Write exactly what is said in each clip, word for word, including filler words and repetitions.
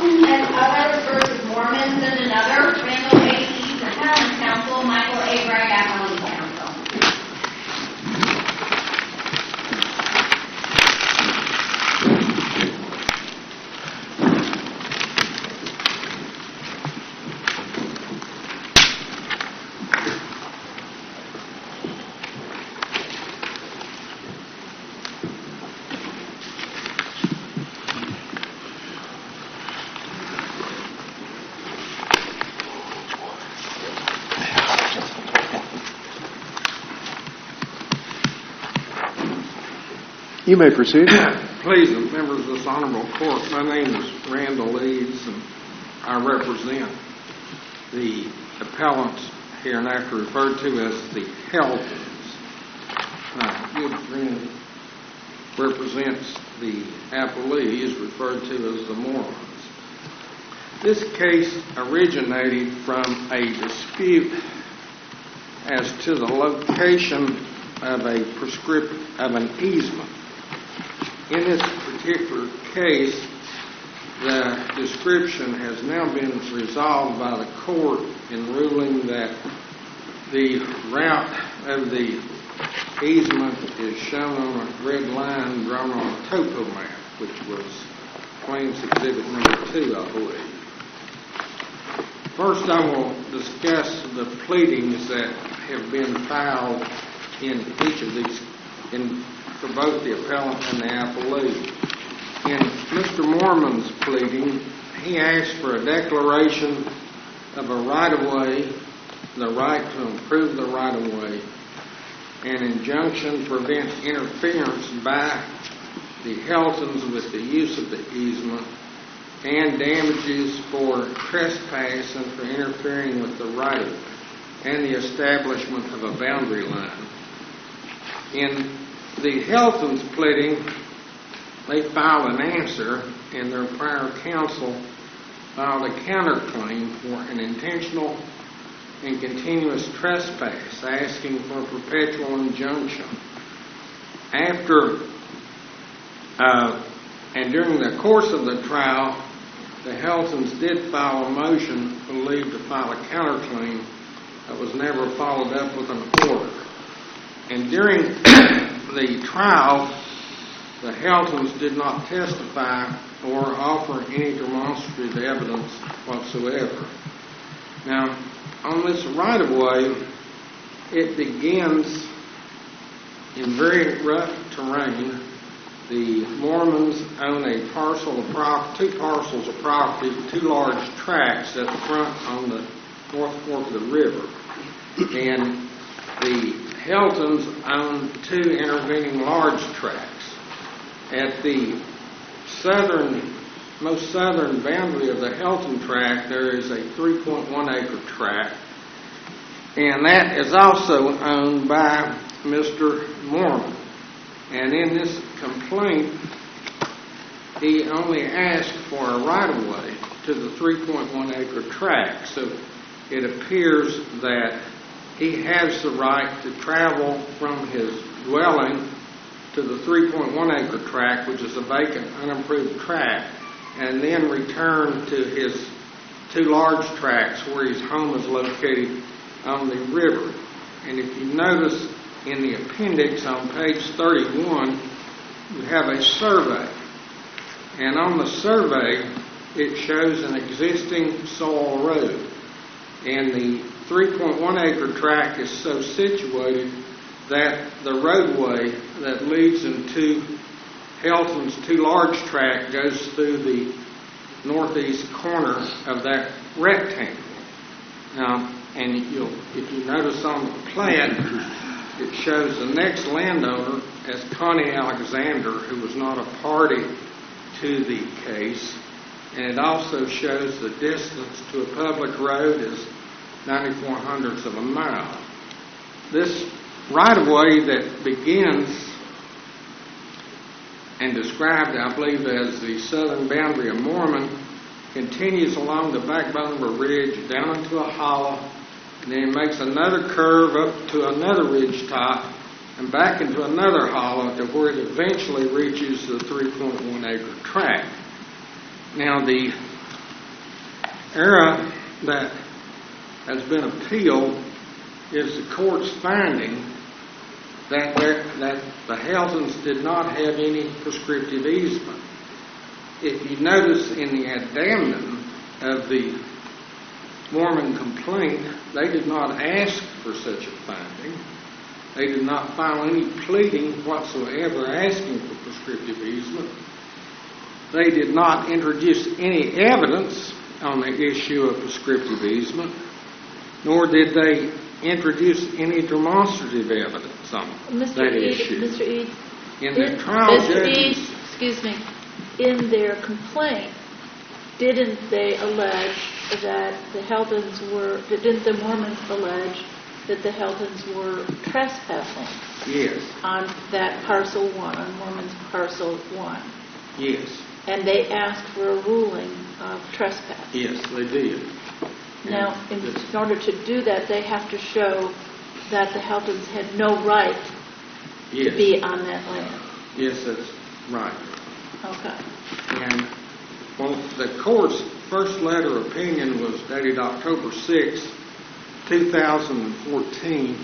Helton and other versus Mormons and another. Randall A. East, Appellant Counsel. Michael A. Bragg, Appellant Counsel. You may proceed. Please, members of this honorable court, my name is Randall Leeds, and I represent the appellants here and after referred to as the Heltons. My good friend represents the appellees referred to as the Mormons. This case originated from a dispute as to the location of a prescript of an easement. In this particular case, the description has now been resolved by the court in ruling that the route of the easement is shown on a red line drawn on a topo map, which was Claims Exhibit number two, I believe. First, I will discuss the pleadings that have been filed in each of these, in, for both the appellant and the appellee. In Mister Mormon's pleading, he asked for a declaration of a right-of-way, the right to improve the right-of-way, an injunction to prevent interference by the Heltons with the use of the easement, and damages for trespass and for interfering with the right-of-way, and the establishment of a boundary line. In the Heltons' pleading, they filed an answer, and their prior counsel filed a counterclaim for an intentional and continuous trespass, asking for a perpetual injunction. After uh, and during the course of the trial, the Heltons did file a motion believed to file a counterclaim that was never followed up with an order. And during the trial, the Heltons did not testify or offer any demonstrative evidence whatsoever. Now, on this right-of-way, it begins in very rough terrain. The Mormons own a parcel of property, two parcels of property, two large tracts at the front on the North Fork of the river. And the Heltons own two intervening large tracts. At the southern, most southern boundary of the Helton tract, there is a three point one acre tract, and that is also owned by Mister Mormon. And in this complaint, he only asked for a right-of-way to the three point one acre tract. So it appears that he has the right to travel from his dwelling to the three point one acre tract, which is a vacant, unimproved tract, and then return to his two large tracts where his home is located on the river. And if you notice in the appendix on page thirty-one, you have a survey. And on the survey, it shows an existing soil road. And the three point one acre tract is so situated that the roadway that leads into Helton's two large tract goes through the northeast corner of that rectangle. Now, and you'll, if you notice on the plan, it shows the next landowner as Connie Alexander, who was not a party to the case, and it also shows the distance to a public road is ninety-four hundredths of a mile. This right-of-way that begins and described, I believe, as the southern boundary of Mormon, continues along the backbone of a ridge down into a hollow, and then it makes another curve up to another ridge top and back into another hollow to where it eventually reaches the three point one acre tract. Now, the error that has been appealed is the court's finding that there, that the Heltons did not have any prescriptive easement. If you notice in the addendum of the Mormon complaint, they did not ask for such a finding. They did not file any pleading whatsoever asking for prescriptive easement. They did not introduce any evidence on the issue of prescriptive easement, nor did they introduce any demonstrative evidence on Mister that Eads, issue. Mister Eads, In the trial Mister judges, Eads, excuse me, in their complaint, didn't they allege that the Heltons were, didn't the Mormons allege that the Heltons were trespassing yes, on that parcel one, on Mormon's parcel one? yes, And they asked for a ruling of trespass. yes, they did. Now, in And in order to do that, they have to show that the Heltons had no right yes, to be on that land. yes, that's right. Okay. And well, the court's first letter of opinion was dated October sixth, two thousand fourteen.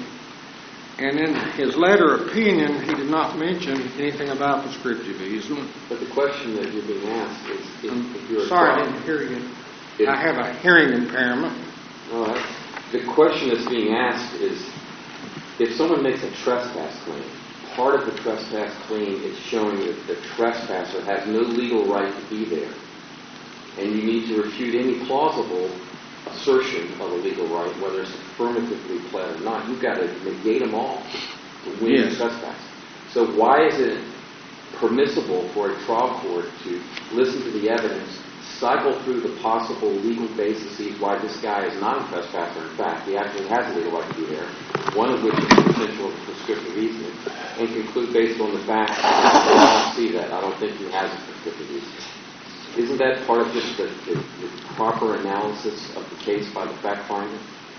And in his letter of opinion, he did not mention anything about prescriptive easement. But the question that you're being asked is, if, if you're Sorry, I a trial, didn't hear you. If- I have a hearing impairment. all right, the question that's being asked is, if someone makes a trespass claim, part of the trespass claim is showing that the trespasser has no legal right to be there, and you need to refute any plausible assertion of a legal right, whether it's affirmatively pled or not. You've got to negate them all to win Yes. the trespass. So why is it permissible for a trial court to listen to the evidence, cycle through the possible legal bases why this guy is not a trespasser? In fact, he actually has a legal right to be there, one of which is the potential of prescriptive easement, and conclude based on the fact that I don't see that. I don't think he has a prescriptive easement. Isn't that part of just the, the, the proper analysis of the case by the fact finder?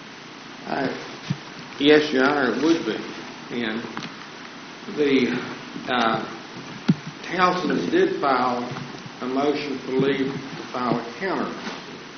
Uh, yes, Your Honor, it would be. And the uh, Townsends did file a motion for leave to file a counterclaim.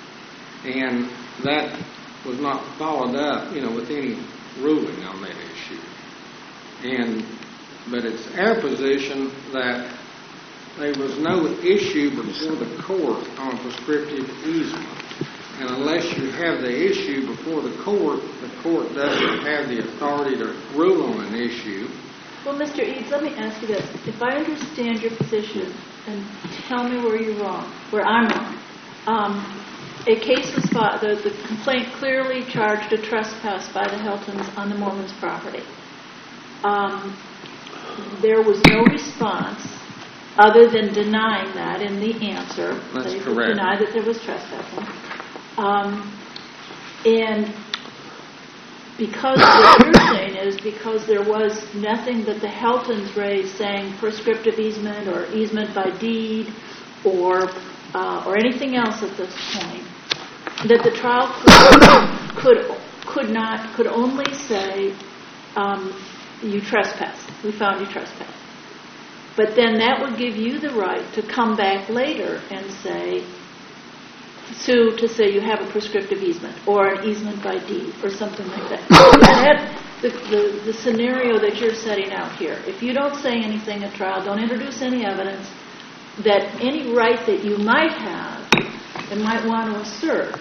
And that was not followed up, you know, with any ruling on that issue. And but it's our position that there was no issue before the court on prescriptive easement. And unless you have the issue before the court, the court doesn't have the authority to rule on an issue. Well, Mister Eads, let me ask you this. If I understand your position, and tell me where you're wrong, where I'm wrong. Um, a case was filed, the, the complaint clearly charged a trespass by the Heltons on the Mormon's property. Um, there was no response other than denying that in the answer. That's they correct. denied that there was trespassing. Um, and because what you're saying is because there was nothing that the Heltons raised saying prescriptive easement or easement by deed or uh, or anything else at this point, that the trial court could could not could only say um, you trespassed. We found you trespassed. But then that would give you the right to come back later and say, sue to say you have a prescriptive easement or an easement by deed or something like that. that the, the, the scenario that you're setting out here, if you don't say anything at trial, don't introduce any evidence that any right that you might have and might want to assert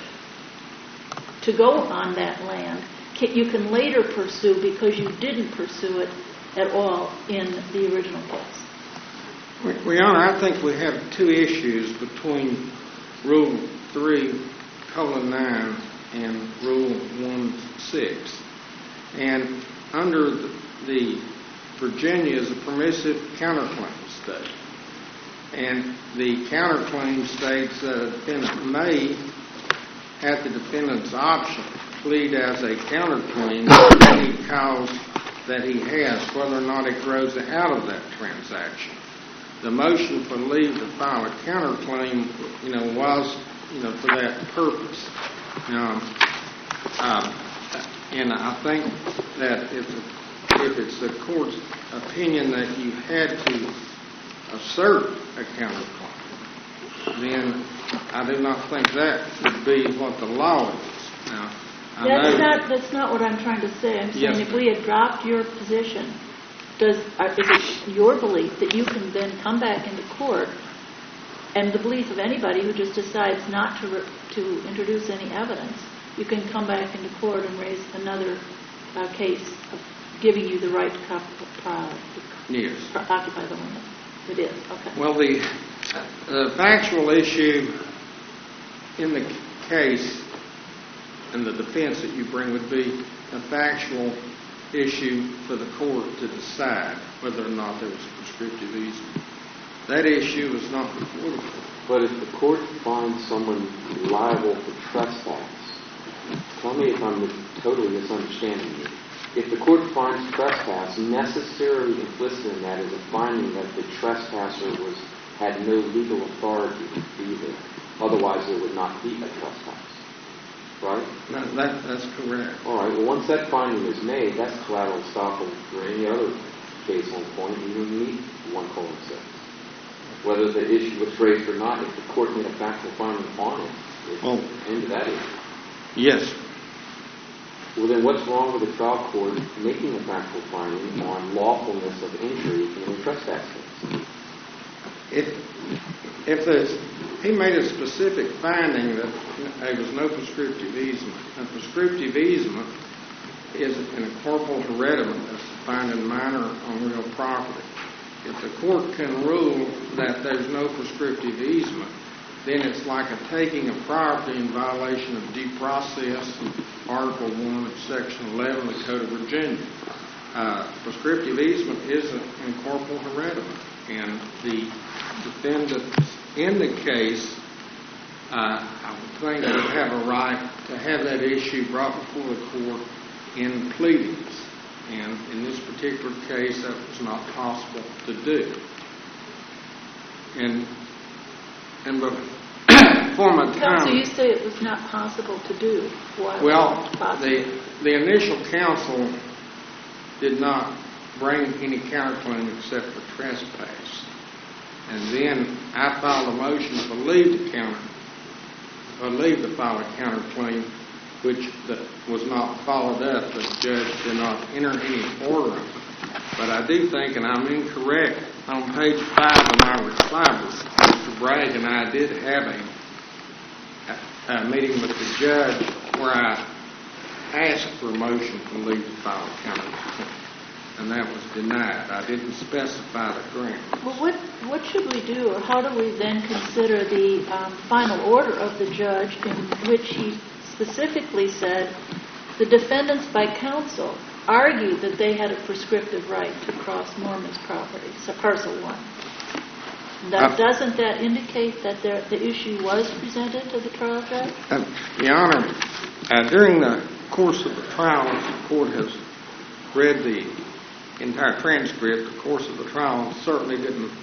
to go on that land, can, you can later pursue because you didn't pursue it at all in the original case. Well, Your Honor, I think we have two issues between Rule three, colon nine, and Rule one six. And under the, the Virginia is a permissive counterclaim state. And the counterclaim states that a defendant may, at the defendant's option, plead as a counterclaim for any cause that he has, whether or not it grows out of that transaction. The motion for leave to file a counterclaim, you know, was, you know, for that purpose. Um, uh, and I think that if, if it's the court's opinion that you had to assert a counterclaim, then I do not think that would be what the law is. Now, I That's know, not, that's not what I'm trying to say. I'm Yes, saying if ma'am. we adopt your position, does, uh, is it your belief that you can then come back into court, and the belief of anybody who just decides not to, re- to introduce any evidence, you can come back into court and raise another uh, case of giving you the right to cop- uh, yes. to occupy the land? It is, okay. Well, the, the factual issue in the case and the defense that you bring would be a factual issue for the court to decide whether or not there was a prescriptive easement. That issue is not before the court. But if the court finds someone liable for trespass, tell me if I'm totally misunderstanding you. If the court finds trespass, necessarily implicit in that is a finding that the trespasser was had no legal authority to be there. Otherwise, there would not be a trespass. Right? No, that, that's correct. All right. Well, once that finding is made, that's collateral estoppel for any other case on point. You don't need one colon six. Whether the issue was raised or not, if the court made a factual finding on it, it's Oh. into that issue. Yes. Well, then what's wrong with the trial court making a factual finding on lawfulness of entry in a trespass case? If, if there's, he made a specific finding that there was no prescriptive easement. A prescriptive easement is an incorporeal hereditament that's defined in minor on real property. If the court can rule that there's no prescriptive easement, then it's like a taking of property in violation of due process, Article one of Section eleven of the Code of Virginia. Uh, prescriptive easement is an incorporeal hereditament, and the defendants in the case, uh, I would think, would have a right to have that issue brought before the court in pleadings. And in this particular case, that was not possible to do. And and before my time, Counsel, you say it was not possible to do. Why was well, it possible? the the initial counsel did not bring any counterclaim except for trespass. And then I filed a motion for leave to counter, or leave to file a counterclaim, which that was not followed up. The judge did not enter any order. But I do think, and I'm incorrect, on page five of my reply, Mister Bragg and I did have a, a meeting with the judge where I asked for a motion for leave to file a counterclaim, and that was denied. I didn't specify the ground. Well, what, what should we do, or how do we then consider the um, final order of the judge in which he specifically said the defendants by counsel argued that they had a prescriptive right to cross Mormon's property, so parcel one. That, Uh, doesn't that indicate that there, the issue was presented to the trial judge? Uh, Your Honor, uh, during the course of the trial, as the court has read the entire transcript, the course of the trial certainly didn't,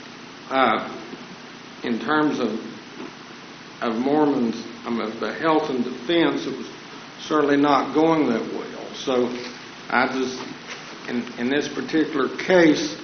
uh, in terms of of Mormon's, um, of the health and defense, it was certainly not going that well. So I just, in, in this particular case,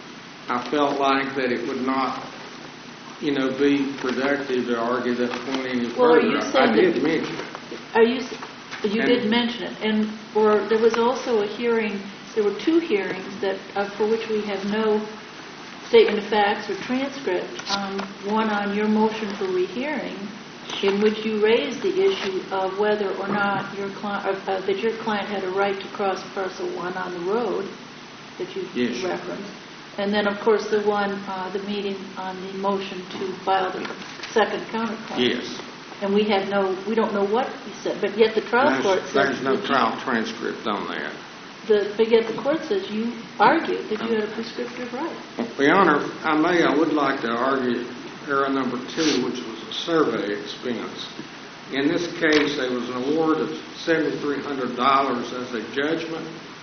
I felt like that it would not, you know, be productive to argue that point any further. Well, are you I saying did that- mention it. Are you, s- you And- did mention it, and or there was also a hearing, there were two hearings that, uh, for which we have no statement of facts or transcript, um, one on your motion for rehearing, in which you raised the issue of whether or not your client, uh, uh, that your client had a right to cross parcel one on the road that you Yes. referenced. And then, of course, the one, uh, the meeting on the motion to file the second counterclaim. Yes. And we have no, we don't know what he said, but yet the trial court There's, says... there's no that you- trial transcript on that. The, but yet the court says you argued that you had a prescriptive right. Well, Your Honor, if I may, I would like to argue error number two, which was a survey expense. In this case, there was an award of seven thousand three hundred dollars as a judgment.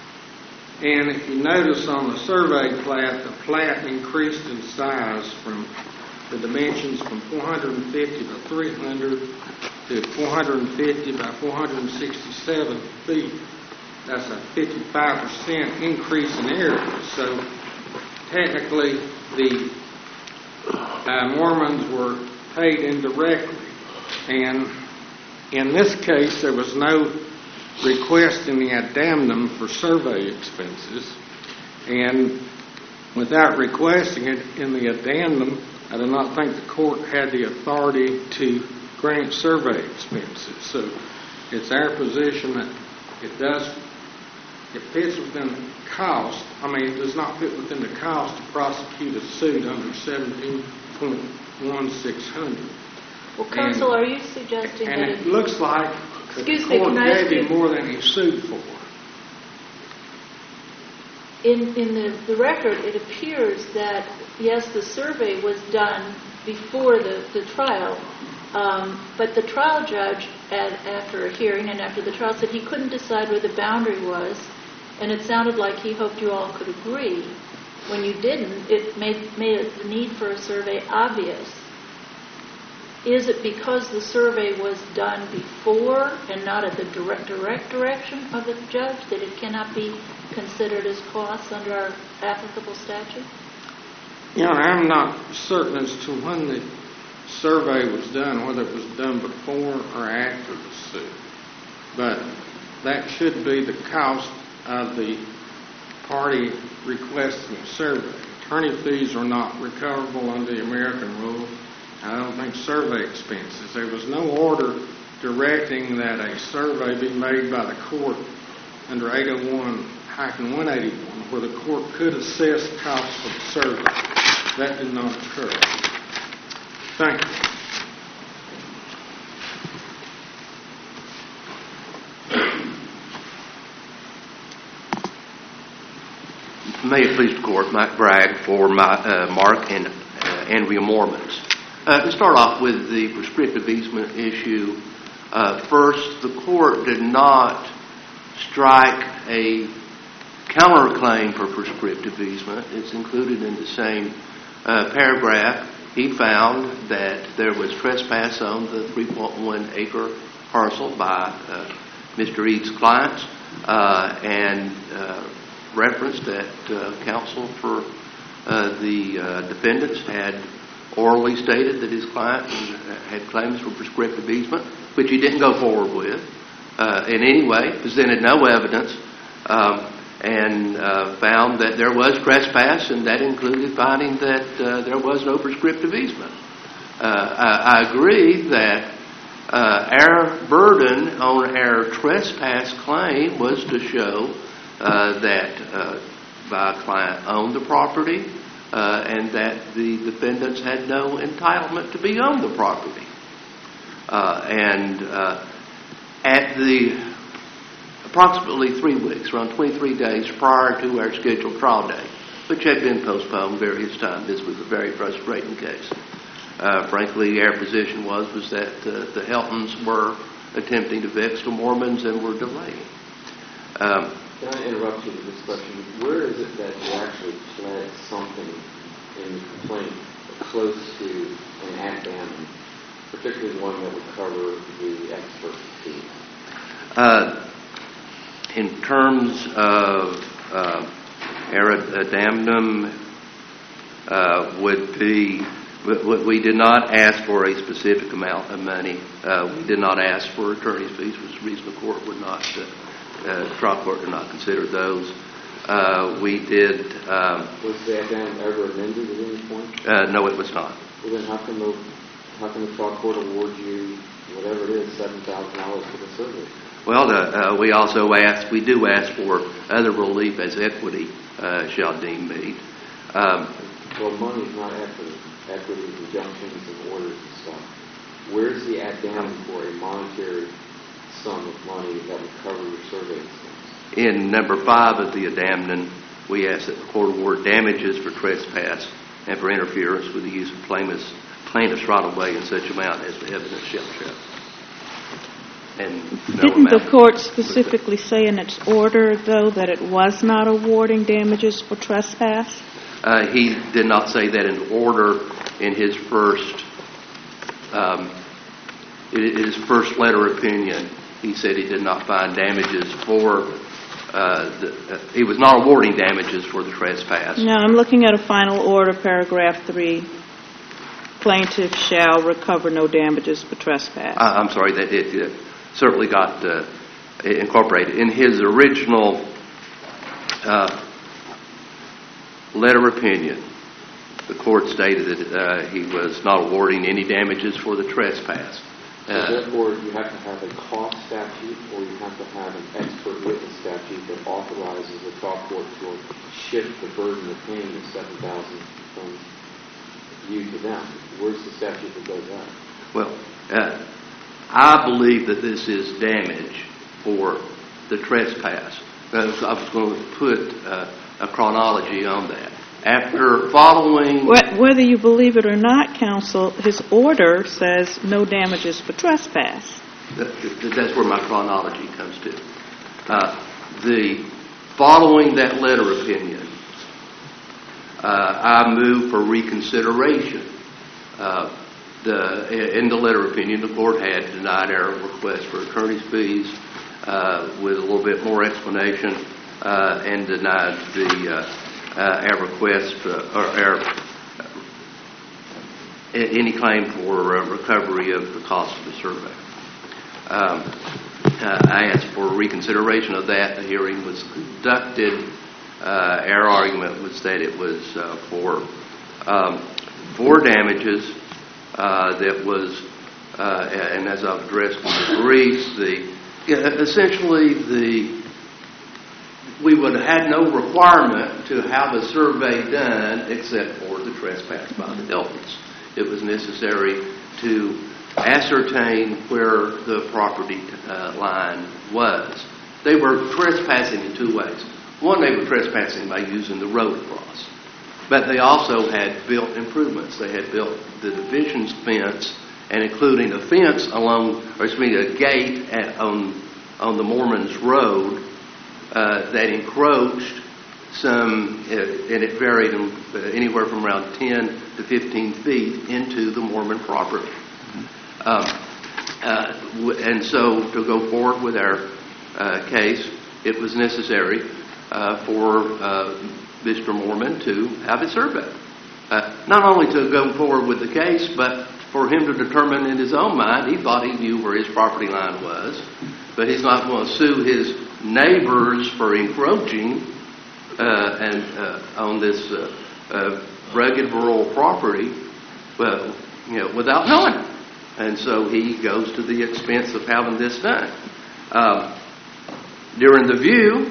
And if you notice on the survey plat, the plat increased in size from the dimensions from four hundred fifty by three hundred to four hundred fifty by four hundred sixty-seven feet. That's a fifty-five percent increase in area. So technically, the uh, Mormons were paid indirectly. And in this case, there was no request in the addendum for survey expenses. And without requesting it in the addendum, I do not think the court had the authority to grant survey expenses. So it's our position that it does, it fits within the cost. I mean, it does not fit within the cost to prosecute a suit under seventeen point one six hundred. Well, counsel, are you suggesting And that it it... looks like the Excuse me, court can I ask gave him you- more than he sued for. In, in the, the record, it appears that, yes, the survey was done before the, the trial, um, but the trial judge, at, after a hearing and after the trial, said he couldn't decide where the boundary was, and it sounded like he hoped you all could agree. When you didn't, it made, made the need for a survey obvious. Is it because the survey was done before and not at the direct, direct direction of the judge that it cannot be considered as costs under our applicable statute? You know, I'm not certain as to when the survey was done, whether it was done before or after the suit. But that should be the cost of the party requesting a survey. Attorney fees are not recoverable under the American rule. I don't think survey expenses. There was no order directing that a survey be made by the court under eight oh one one eighty-one, where the court could assess costs of the survey. That did not occur. Thank you. May it please the court, Mike Bragg for my, uh, Mark and uh, Andrea Mormons. Uh, to start off with the prescriptive easement issue, uh, first, the court did not strike a counterclaim for prescriptive easement. It's included in the same uh, paragraph. He found that there was trespass on the three point one acre parcel by uh, Mister Eads' clients uh, and uh, referenced that uh, counsel for uh, the uh, defendants had orally stated that his client had claims for prescriptive easement, which he didn't go forward with uh, in any way, presented no evidence, um, and uh, found that there was trespass, and that included finding that uh, there was no prescriptive easement. Uh, I, I agree that uh, our burden on our trespass claim was to show uh, that uh, my client owned the property, Uh, and that the defendants had no entitlement to be on the property. Uh, and uh, at the approximately three weeks, around twenty-three days prior to our scheduled trial date, which had been postponed various times, this was a very frustrating case. Uh, frankly, our position was was that uh, the Heltons were attempting to vex the Mormons and were delaying. Um, Can I interrupt you with this question? Where is it that you actually pled something in the complaint close to an addendum, particularly one that would cover the expert fee? Uh, in terms of uh, our addendum, uh, would be we, we did not ask for a specific amount of money. Uh, we did not ask for attorney's fees, which the reason the court would not. Uh, Uh, the trial court did not consider those. Uh, we did. Um, was the addendum ever amended at any point? Uh, no, it was not. Well, then how can the how can the trial court award you whatever it is, seven thousand dollars for the survey? Well, uh, uh, we also ask. We do ask for other relief as equity uh, shall deem meet. Um, well, money is not equity. Equity is injunctions and orders and stuff. Where's the addendum for a monetary sum of money that would cover your survey expense? In number five of the addendum, we ask that the court award damages for trespass and for interference with the use of plaintiff's, plaintiff's right of way in such amount as the evidence shall show. And no Didn't the amount court specifically say in its order, though, that it was not awarding damages for trespass? Uh, he did not say that in order in his first, um, in his first letter opinion. He said he did not find damages for, uh, the, uh, he was not awarding damages for the trespass. No, I'm looking at a final order, paragraph three. plaintiff shall recover no damages for trespass. I- I'm sorry, that it, it certainly got uh, incorporated. In his original uh, letter of opinion, the court stated that uh, he was not awarding any damages for the trespass. So Uh, therefore, you have to have a cost statute, or you have to have an expert witness statute that authorizes the trial court to shift the burden of paying the seven thousand from you to them. Where's the statute that does that? Well, uh, I believe that this is damage for the trespass. Uh, I was going to put uh, a chronology on that. After following... Wh- Whether you believe it or not, counsel, his order says no damages for trespass. Th- th- That's where my chronology comes to. Uh, the following that letter opinion, uh, I moved for reconsideration. Uh, the, in the letter opinion, the court had denied our request for attorney's fees uh, with a little bit more explanation uh, and denied the uh, uh, our request uh, or our any claim for uh, recovery of the cost of the survey. Um, uh, I asked for reconsideration of that. The hearing was conducted. Uh, our argument was that it was uh, for um, for damages uh, that was, uh, and as I've addressed in the briefs, the yeah, essentially the we would have had no requirement to have a survey done except for the trespass by the Hiltons. It was necessary to ascertain where the property uh, line was. They were trespassing in two ways. One, they were trespassing by using the road across. But they also had built improvements. They had built the division's fence, and including a fence along, or excuse me, a gate at, on, on the Mormons Road uh, that encroached some, uh, and it varied in, uh, anywhere from around ten to fifteen feet into the Mormon property. Um, uh, w- and so to go forward with our uh, case, it was necessary uh, for uh, Mister Mormon to have it surveyed. Uh, not only to go forward with the case, but for him to determine in his own mind, he thought he knew where his property line was, but he's not going to sue his neighbors for encroaching uh, and uh, on this uh, uh, rugged rural property, well, you know, without knowing it. And so he goes to the expense of having this done. Um, during the view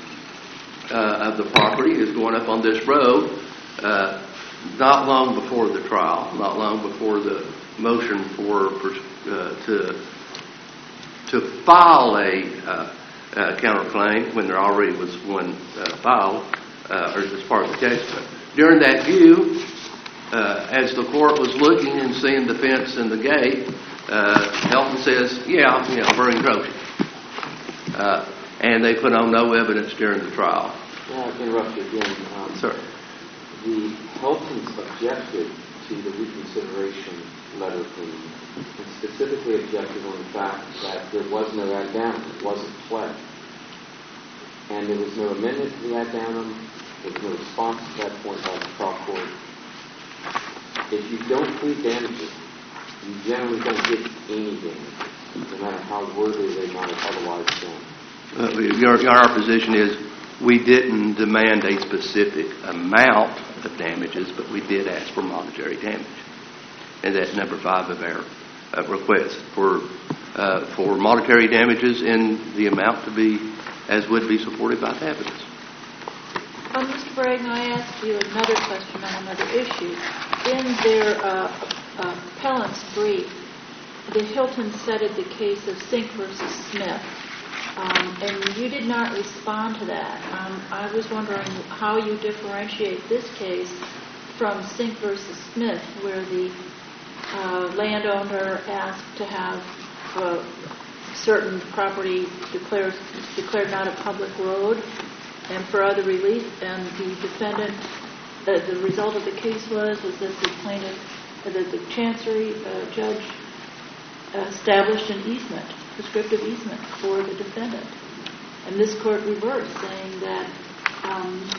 uh, of the property is going up on this road, uh, not long before the trial, not long before the motion for uh, to to file a uh, uh, counterclaim when there already was one uh, filed, uh, or as part of the case. But during that view, uh, as the court was looking and seeing the fence and the gate, uh, Helton says, "Yeah, you know, we're encroaching," uh, and they put on no evidence during the trial. Yeah, I can interrupt you again. Um, Sir. The Heltons objected to the reconsideration letter opinion, and specifically objected on the fact that there was no addendum, it wasn't pled. And there was no amendment to the addendum, there was no response at that point by the trial court. If you don't plead damages, you generally don't get any damages, no matter how worthy they might have otherwise been. Uh, your, our position is we didn't demand a specific amount of damages, but we did ask for monetary damage. And that's number five of our uh, request for uh, for monetary damages in the amount to be as would be supported by the evidence. Uh, Mister Bragg, I asked you another question on another issue. In their uh, uh, appellant's brief, the Hilton cited the case of Sink versus Smith. Um, and you did not respond to that. Um, I was wondering how you differentiate this case from Sink versus Smith, where the uh, landowner asked to have uh, certain property declared declared not a public road, and for other relief, and the defendant, uh, the result of the case was was that the plaintiff, uh, that the chancery uh, judge established an easement, prescriptive easement for the defendant. And this court reversed, saying that um,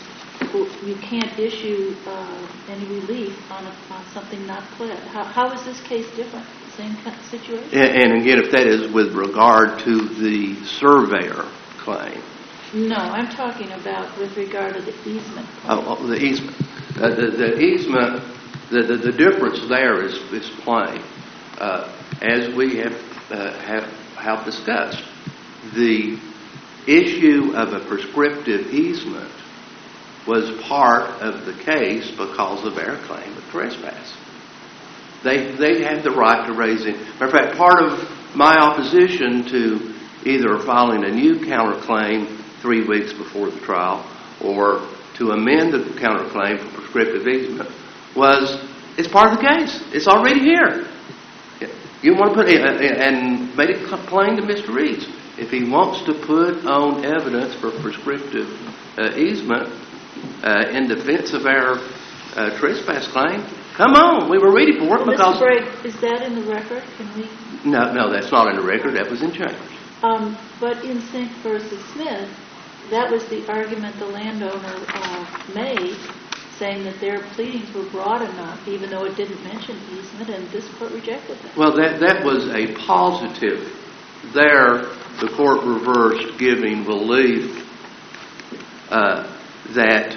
you can't issue uh, any relief on, a, on something not pled. How, how is this case different? Same kind of situation? And, and again, if that is with regard to the surveyor claim. No, I'm talking about with regard to the easement claim. Oh, oh, the easement. Uh, the, the easement, the, the, the difference there is, is plain. Uh, as we have, uh, have, have discussed, the issue of a prescriptive easement was part of the case because of our claim of trespass. They they had the right to raise it. Matter of fact, part of my opposition to either filing a new counterclaim three weeks before the trial or to amend the counterclaim for prescriptive easement was it's part of the case. It's already here. You want to put it, and made it plain to Mister Reeds. If he wants to put on evidence for prescriptive uh, easement uh, in defense of our uh, trespass claim, come on. We were ready for it Well, because... Mister Bragg, is that in the record? Can we? No, no, that's not in the record. That was in chambers. Um, but in Sink versus Smith, that was the argument the landowner uh, made, saying that their pleadings were broad enough, even though it didn't mention easement, and this court rejected that. Well, that that was a positive. There, the court reversed, giving relief uh, that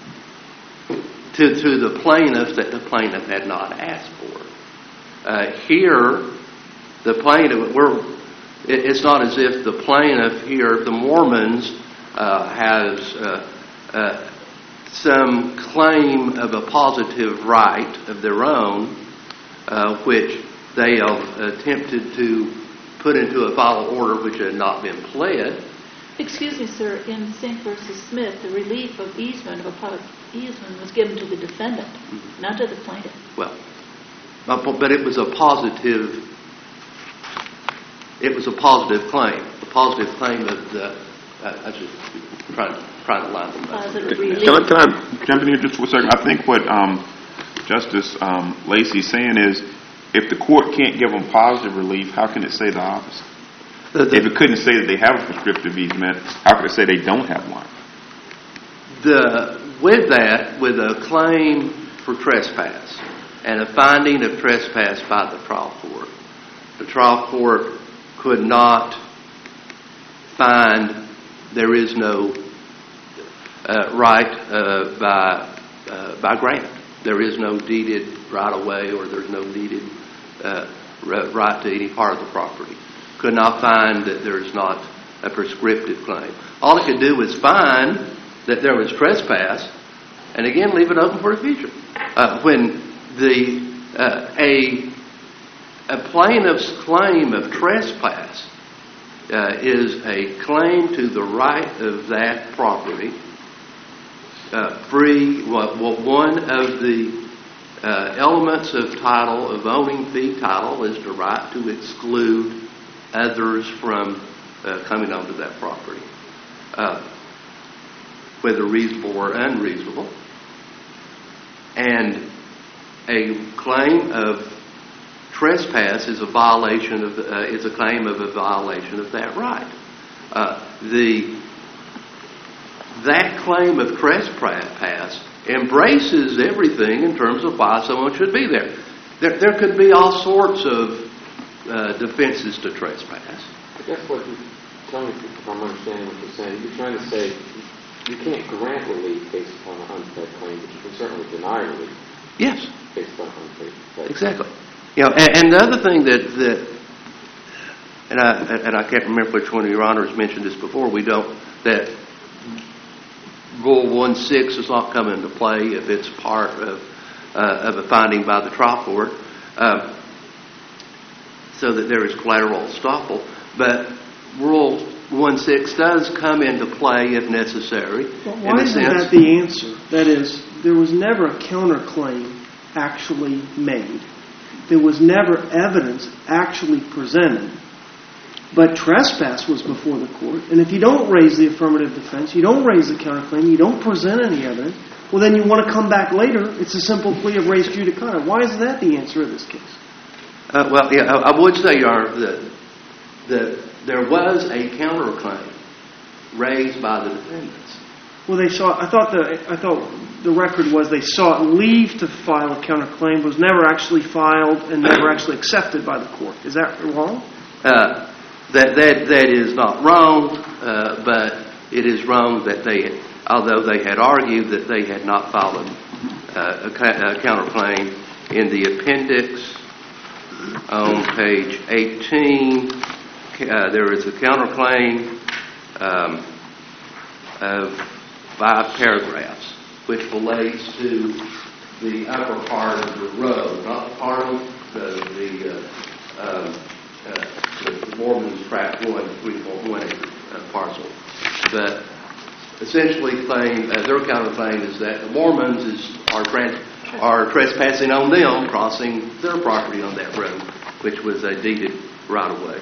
to to the plaintiff that the plaintiff had not asked for. Uh, here, the plaintiff we're. It, it's not as if the plaintiff here, the Mormons, uh, has uh, uh, some claim of a positive right of their own, uh, which they have attempted to put into a final order which had not been pled. Excuse me, sir. In Sink versus Smith, the relief of easement, of a public easement, was given to the defendant, mm-hmm. not to the plaintiff. Well, but it was a positive. It was a positive claim. The positive claim of the. Uh, I just trying to trying to line them up. Positive Can relief. I, can I jump in here just for a second? I think what um, Justice um, Lacey's saying is, if the court can't give them positive relief, how can it say the opposite? The, the, if it couldn't say that they have a prescriptive easement, how could it say they don't have one? The with that, with a claim for trespass and a finding of trespass by the trial court, the trial court could not find there is no uh, right uh, by uh, by grant. There is no deeded right of way, or there's no deeded uh, right to any part of the property. Could not find that there is not a prescriptive claim. All it could do was find that there was trespass, and again leave it open for the future. Uh, when the uh, a a plaintiff's claim of trespass uh, is a claim to the right of that property, uh, free. What well, one of the uh, elements of title of owning fee title is the right to exclude others from uh, coming onto that property, uh, whether reasonable or unreasonable. And a claim of trespass is a violation of uh, is a claim of a violation of that right. Uh, the that claim of trespass embraces everything in terms of why someone should be there. There, there could be all sorts of uh, defenses to trespass. I guess what you tell me if I'm understanding what you're saying, you're trying to say you can't grant relief based upon a unfed claim, but you can certainly deny relief. Yes. Based on unfed claim. Exactly. You know, and, and the other thing that, that and I and I can't remember which one of your honors mentioned this before, we don't that Rule one six does not come into play if it's part of uh, of a finding by the trial court, uh, so that there is collateral estoppel. But Rule one six does come into play if necessary. Well, why isn't that the answer? That is, there was never a counterclaim actually made. There was never evidence actually presented. But trespass was before the court. And if you don't raise the affirmative defense, you don't raise the counterclaim, you don't present any evidence, well, then you want to come back later. It's a simple plea of res judicata. Why is that the answer of this case? Uh, well, yeah, I, I would say, Your Honor, that, that there was a counterclaim raised by the defendants. Well, they sought, I thought the, I thought the record was they sought leave to file a counterclaim, but was never actually filed and never actually accepted by the court. Is that wrong? Uh, that that that is not wrong, uh, but it is wrong that they, although they had argued that they had not filed uh, a, a counterclaim in the appendix on page eighteen, uh, there is a counterclaim um, of five paragraphs, which relates to the upper part of the road, not part of the the, uh, um, uh, the Mormons tract one three point one acre uh, parcel, but essentially claim uh, their counterclaim is that the Mormons is are trans, are trespassing on them, crossing their property on that road, which was a deeded right of way.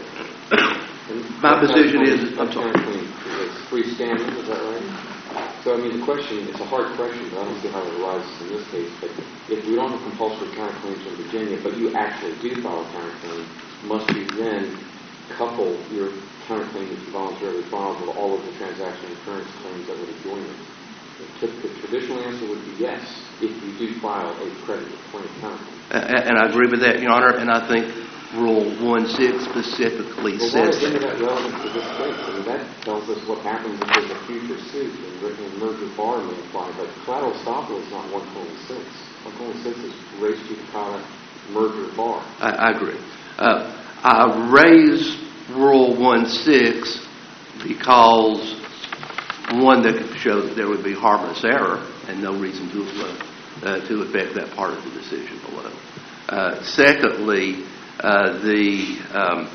My position is, I'm sorry. It's freestanding, is that right? So, I mean, the question, it's a hard question, but I don't see how it arises in this case. But if we don't have compulsory counterclaims in Virginia, but you actually do file a counterclaim, must you then couple your counterclaim that you voluntarily filed with all of the transaction occurrence claims that would adjoin it? The, the traditional answer would be yes, if you do file a credit claim counterclaim. Uh, and I agree with that, Your Honor, and I think Rule one six specifically well, says why is that. that relevant to this case? I mean, that tells us what happens if there's a future suit, and, and merger bar may apply, but collateral estoppel is not one twenty-six. one twenty-six is res judicata merger bar. I, I agree. Uh, I raise Rule one six because, one, that could show that there would be harmless error and no reason to uh, uh, to affect that part of the decision below. Uh, secondly, uh, the um,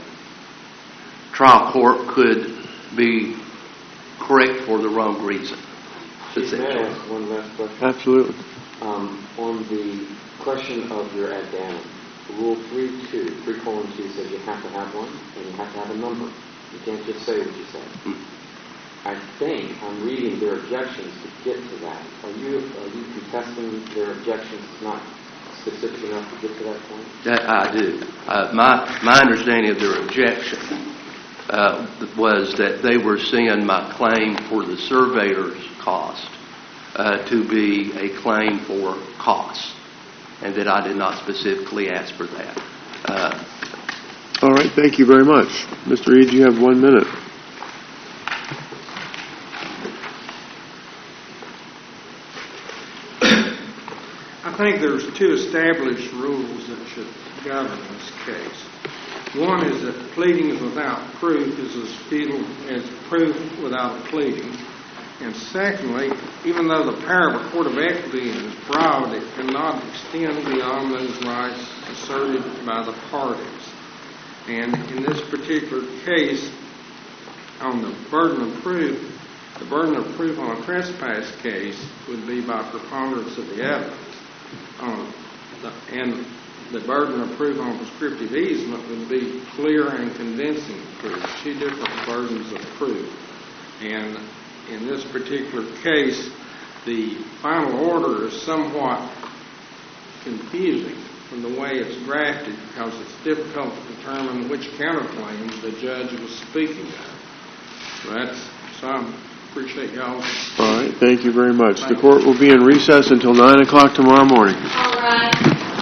trial court could be correct for the wrong reason. May I ask one last question? Absolutely. Um, on the question of your addendum, Rule three two, three colon two says you have to have one and you have to have a number. You can't just say what you said. Mm. I think I'm reading their objections to get to that. Are you are you contesting their objections is not specific enough to get to that point? That I do. Uh, my my understanding of their objection uh, was that they were seeing my claim for the surveyor's cost uh, to be a claim for costs, and that I did not specifically ask for that. Uh, All right, thank you very much. Mister Reed, you have one minute. I think there's two established rules that should govern this case. One is that pleading without proof is as futile as proof without a pleading. And secondly, even though the power of a court of equity is broad, it cannot extend beyond those rights asserted by the parties. And in this particular case, on the burden of proof, the burden of proof on a trespass case would be by preponderance of the evidence. Um, the, and the burden of proof on prescriptive easement would be clear and convincing proof, two different burdens of proof. And in this particular case, the final order is somewhat confusing from the way it's drafted because it's difficult to determine which counterclaims the judge was speaking of. So that's, so I appreciate y'all. All right, thank you very much. The court will be in recess until nine o'clock tomorrow morning. All right.